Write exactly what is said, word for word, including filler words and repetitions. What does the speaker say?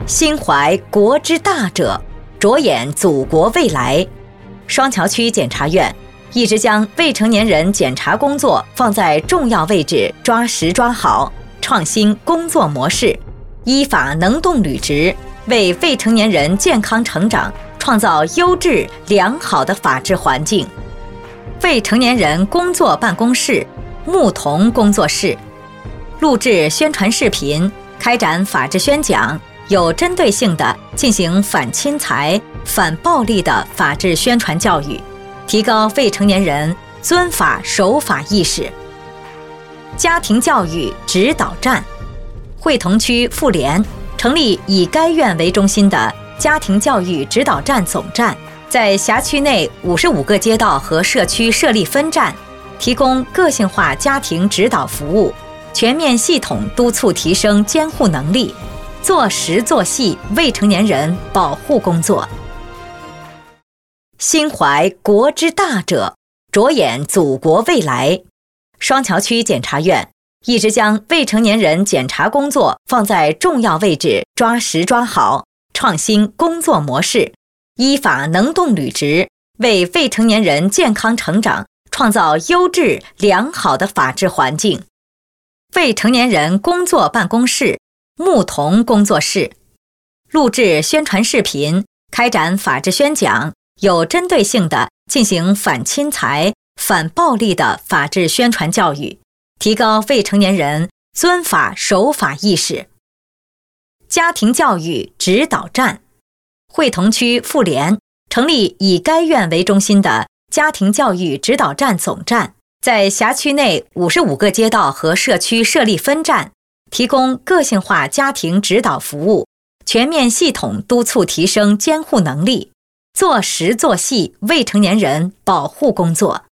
心怀国之大者，着眼祖国未来。双桥区检察院一直将未成年人检查工作放在重要位置，抓实抓好，创新工作模式，依法能动履职，为未成年人健康成长创造优质良好的法治环境。未成年人工作办公室、牧童工作室录制宣传视频，开展法治宣讲，有针对性地进行反侵财、反暴力的法治宣传教育，提高未成年人遵法守法意识。家庭教育指导站，会同区妇联成立以该院为中心的家庭教育指导站总站，在辖区内五十五个街道和社区设立分站，提供个性化家庭指导服务，全面系统督促提升监护能力，做实做细未成年人保护工作。心怀国之大者，着眼祖国未来。双桥区检察院一直将未成年人检查工作放在重要位置，抓实抓好，创新工作模式，依法能动履职，为未成年人健康成长创造优质良好的法治环境。未成年人工作办公室、牧童工作室录制宣传视频，开展法治宣讲，有针对性地进行反侵财、反暴力的法治宣传教育，提高未成年人遵法守法意识。家庭教育指导站，会同区妇联成立以该院为中心的家庭教育指导站总站，在辖区内五十五个街道和社区设立分站，提供个性化家庭指导服务，全面系统督促提升监护能力，做实做细未成年人保护工作。